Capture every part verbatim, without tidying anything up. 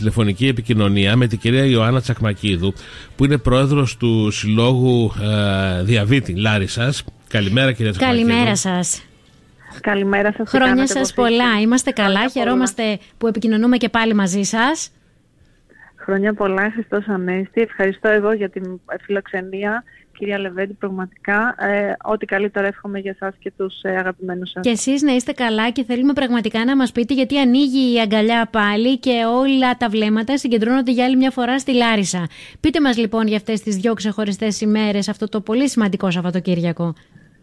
τηλεφωνική επικοινωνία με την κυρία Ιωάννα Τσακμακίδου, που είναι πρόεδρος του Συλλόγου ε, Διαβήτη Λάρισσας. Καλημέρα, κυρία Τσακμακίδου. Καλημέρα σας. Καλημέρα σας. Χρόνια σας πολλά. Είμαστε καλά. Χρόνια Χαιρόμαστε πολλά. Που επικοινωνούμε και πάλι μαζί σας. Χρόνια πολλά, Χριστός Ανέστη. Ευχαριστώ εγώ για την φιλοξενία, κυρία Λεβέντη, πραγματικά. Ε, ό,τι καλύτερο εύχομαι για εσάς και τους ε, αγαπημένους σας. Και εσείς να είστε καλά, και θέλουμε πραγματικά να μας πείτε, γιατί ανοίγει η αγκαλιά πάλι και όλα τα βλέμματα συγκεντρώνονται για άλλη μια φορά στη Λάρισα. Πείτε μας λοιπόν για αυτές τις δύο ξεχωριστές ημέρες, αυτό το πολύ σημαντικό Σαββατοκύριακο.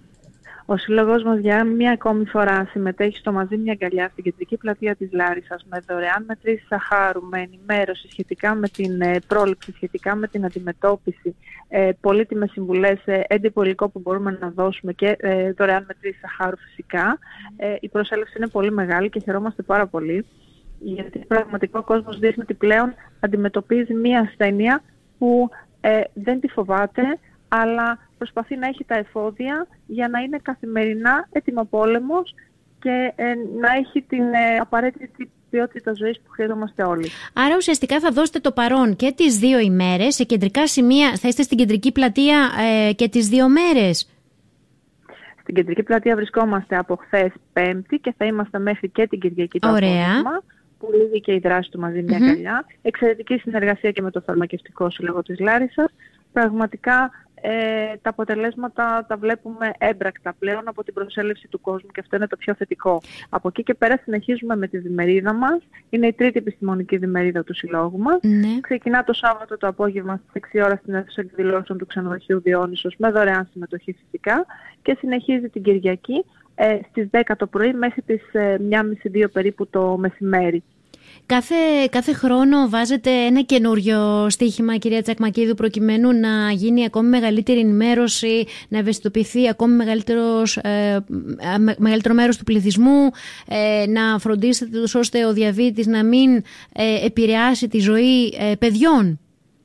Ο Σύλλογος μας για μια ακόμη φορά συμμετέχει στο Μαζί μια αγκαλιά στην κεντρική πλατεία της Λάρισσας με δωρεάν μετρήσεις σαχάρου, με ενημέρωση σχετικά με την ε, πρόληψη, σχετικά με την αντιμετώπιση, ε, πολύτιμες συμβουλές, ε, έντυπο υλικό που μπορούμε να δώσουμε και ε, δωρεάν μετρήσεις σαχάρου φυσικά. Ε, η προσέλευση είναι πολύ μεγάλη και χαιρόμαστε πάρα πολύ, γιατί πραγματικά ο κόσμος δείχνει ότι πλέον αντιμετωπίζει μια ασθένεια που ε, δεν τη φοβάται, αλλά προσπαθεί να έχει τα εφόδια για να είναι καθημερινά έτοιμοπόλεμος και ε, να έχει την ε, απαραίτητη ποιότητα ζωής που χρειαζόμαστε όλοι. Άρα ουσιαστικά θα δώσετε το παρόν και τις δύο ημέρες σε κεντρικά σημεία, θα είστε στην κεντρική πλατεία ε, και τις δύο μέρες. Στην κεντρική πλατεία βρισκόμαστε από χθες Πέμπτη και θα είμαστε μέχρι και την Κυριακή το απόγευμα, που λύγει και η δράση του Μαζί μια αγκαλιά. Mm-hmm. Εξαιρετική συνεργασία και με το Φαρμακευτικό Σύλλογο της Λάρισσας. Πραγματικά ε, τα αποτελέσματα τα βλέπουμε έμπρακτα πλέον από την προσέλευση του κόσμου και αυτό είναι το πιο θετικό. Από εκεί και πέρα συνεχίζουμε με τη διμερίδα μας. Είναι η τρίτη επιστημονική διμερίδα του Συλλόγου μας. Mm-hmm. Ξεκινά το Σάββατο το απόγευμα στις έξι ώρα στην αίθουσα εκδηλώσεων του Ξενοδοχείου Διόνυσος με δωρεάν συμμετοχή φυσικά και συνεχίζει την Κυριακή ε, στις δέκα το πρωί μέχρι τις ε, μία και μισή δύο περίπου το μεσημέρι. Κάθε, κάθε χρόνο βάζετε ένα καινούριο στοίχημα, κυρία Τσακμακίδου, προκειμένου να γίνει ακόμη μεγαλύτερη ενημέρωση, να ευαισθητοποιηθεί ακόμη μεγαλύτερος, ε, με, μεγαλύτερο μέρος του πληθυσμού, ε, να φροντίσετε τους ώστε ο διαβήτης να μην ε, επηρεάσει τη ζωή ε, παιδιών.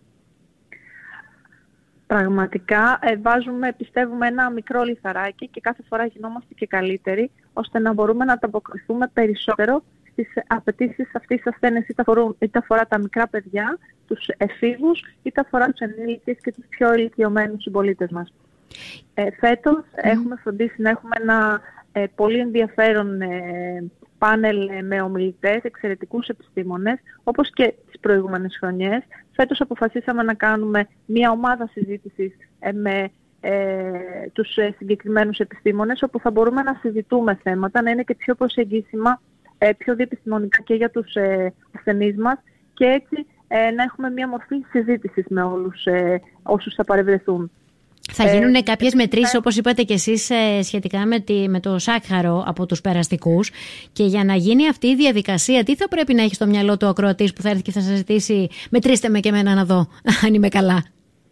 Πραγματικά ε, βάζουμε, πιστεύουμε, ένα μικρό λιθαράκι και κάθε φορά γινόμαστε και καλύτεροι, ώστε να μπορούμε να ανταποκριθούμε περισσότερο στις απαιτήσεις αυτής της ασθένειας, είτε, είτε αφορά τα μικρά παιδιά, τους εφήβους, είτε αφορά τους ενήλικες και τους πιο ηλικιωμένους συμπολίτες μας. Ε, φέτος mm. έχουμε φροντίσει να έχουμε ένα ε, πολύ ενδιαφέρον ε, πάνελ ε, με ομιλητές, εξαιρετικούς επιστήμονες, όπως και τις προηγούμενες χρονιές. Φέτος αποφασίσαμε να κάνουμε μια ομάδα συζήτησης ε, με ε, τους ε, συγκεκριμένους επιστήμονες, όπου θα μπορούμε να συζητούμε θέματα, να είναι και πιο προσεγγίσιμα, πιο διεπιστημονικά και για τους ε, ασθενείς μας και έτσι ε, να έχουμε μια μορφή συζήτησης με όλους ε, όσους θα παρευρεθούν. Θα γίνουν ε, κάποιες μετρήσεις, ε, όπως είπατε και εσείς, ε, σχετικά με, τη, με το σάκχαρο από τους περαστικούς, και για να γίνει αυτή η διαδικασία, τι θα πρέπει να έχει στο μυαλό του ακροατής που θα έρθει και θα σας ζητήσει μετρήστε με και εμένα να δω αν είμαι καλά?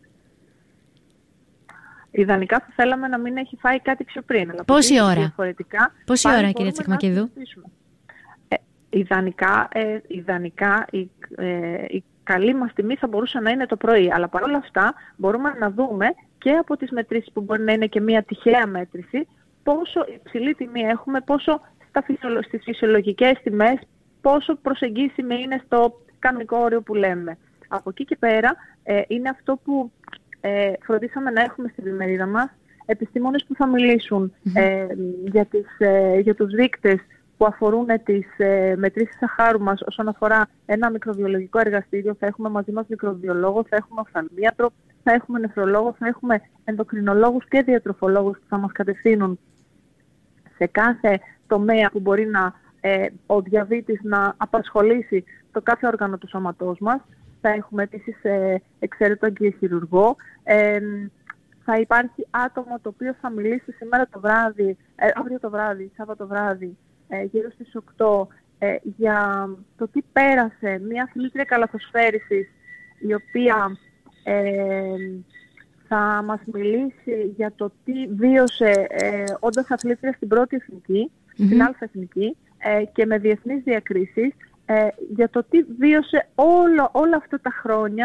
Ιδανικά θα θέλαμε να μην έχει φάει κάτι πιο πριν. Πόση ώρα? Πόση ώρα, κυρία Τσακμακίδου? Ιδανικά, ε, ιδανικά η, ε, η καλή μας τιμή θα μπορούσε να είναι το πρωί, αλλά παρόλα αυτά μπορούμε να δούμε και από τις μετρήσεις που μπορεί να είναι και μια τυχαία μέτρηση πόσο υψηλή τιμή έχουμε, πόσο στα φυσιολο, στις φυσιολογικές τιμές, πόσο προσεγγίσιμη είναι στο κανονικό όριο που λέμε. Από εκεί και πέρα ε, είναι αυτό που ε, φροντίσαμε να έχουμε στην ημερίδα μας, επιστήμονες που θα μιλήσουν ε, για, τις, ε, για τους δείκτες που αφορούν τις ε, μετρήσεις σαχάρου μας όσον αφορά ένα μικροβιολογικό εργαστήριο. Θα έχουμε μαζί μας μικροβιολόγο, θα έχουμε οφθαλμίατρο, θα έχουμε νεφρολόγο, θα έχουμε ενδοκρινολόγους και διατροφολόγους που θα μας κατευθύνουν σε κάθε τομέα που μπορεί να, ε, ο διαβήτης να απασχολήσει το κάθε όργανο του σώματός μας. Θα έχουμε επίσης ε, εξαίρετο αγκιοχειρουργό. Ε, θα υπάρχει άτομο το οποίο θα μιλήσει σήμερα το βράδυ, ε, αύριο το βράδυ, Σάββατο βράδυ, γύρω στις οκτώ, ε, για το τι πέρασε μια αθλήτρια καλαθοσφαίρισης, η οποία ε, θα μας μιλήσει για το τι βίωσε ε, όντας αθλήτρια στην πρώτη εθνική, mm-hmm. στην Α εθνική ε, και με διεθνείς διακρίσεις, ε, για το τι βίωσε όλο, όλα αυτά τα χρόνια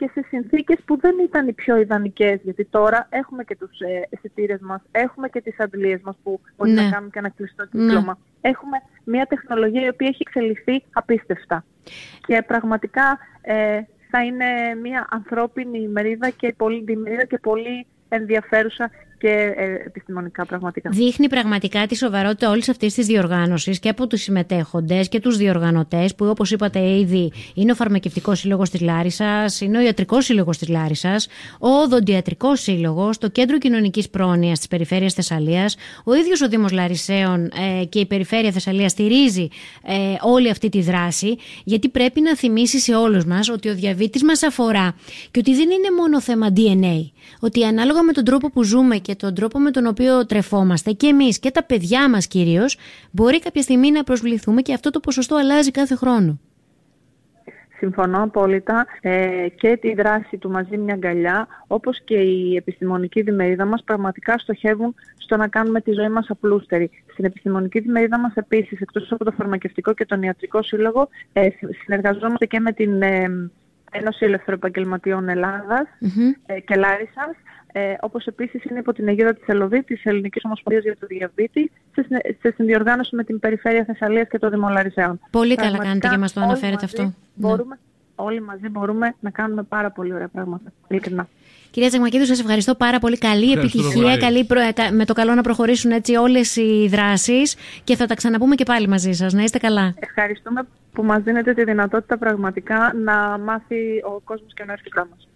και σε συνθήκες που δεν ήταν οι πιο ιδανικές, γιατί τώρα έχουμε και τους ε, αισθητήρες μας, έχουμε και τις αντλίες μας που μπορεί ναι. να κάνουν και ένα κλειστό κύκλωμα. Ναι. Έχουμε μια τεχνολογία η οποία έχει εξελιχθεί απίστευτα. Και πραγματικά ε, θα είναι μια ανθρώπινη ημερίδα και πολύ ημερίδα και πολύ ενδιαφέρουσα και ε, επιστημονικά πραγματικά. Δείχνει πραγματικά τη σοβαρότητα όλης αυτής της διοργάνωσης και από τους συμμετέχοντες και τους διοργανωτές, που όπως είπατε ήδη είναι ο Φαρμακευτικός Σύλλογος της Λάρισσας, είναι ο Ιατρικός Σύλλογος της Λάρισσας, ο Οδοντιατρικός Σύλλογος, το Κέντρο Κοινωνικής Πρόνοιας της Περιφέρειας Θεσσαλίας, ο ίδιος ο Δήμος Λαρισαίων ε, και η Περιφέρεια Θεσσαλίας στηρίζει ε, όλη αυτή τη δράση, γιατί πρέπει να θυμίσει σε όλους μας ότι ο διαβήτης μας αφορά και ότι δεν είναι μόνο θέμα ντι εν έι, ότι ανάλογα με τον τρόπο που ζούμε και τον τρόπο με τον οποίο τρεφόμαστε και εμείς και τα παιδιά μας κυρίως, μπορεί κάποια στιγμή να προσβληθούμε και αυτό το ποσοστό αλλάζει κάθε χρόνο. Συμφωνώ απόλυτα ε, και τη δράση του Μαζί μια αγκαλιά, όπως και η επιστημονική διμερίδα μας πραγματικά στοχεύουν στο να κάνουμε τη ζωή μας απλούστερη. Στην επιστημονική διμερίδα μας επίσης, εκτός από το Φαρμακευτικό και τον Ιατρικό Σύλλογο, ε, συνεργαζόμαστε και με την ε, Ένωση Ελευθεροεπαγγελματιών Ελλάδας mm-hmm. ε, και Λάρισσας, ε, όπως επίσης είναι υπό την αιγίδα της ΕΛΟΔΗ, της Ελληνικής Ομοσπονδίας για το Διαβήτη, σε, σε συνδιοργάνωση με την Περιφέρεια Θεσσαλίας και το Δήμο Λαρισαίων. Πολύ καλά κάνετε και μας το αναφέρετε αυτό. Μπορούμε, ναι. Όλοι μαζί μπορούμε να κάνουμε πάρα πολύ ωραία πράγματα. Ειλικρινά. Κυρία Τσακμακίδου, σας ευχαριστώ πάρα πολύ. Καλή επιτυχία, καλή προ... με το καλό να προχωρήσουν έτσι όλες οι δράσεις και θα τα ξαναπούμε και πάλι μαζί σας. Να είστε καλά. Ευχαριστούμε που μας δίνετε τη δυνατότητα πραγματικά να μάθει ο κόσμος και να έρθει κοντά μας.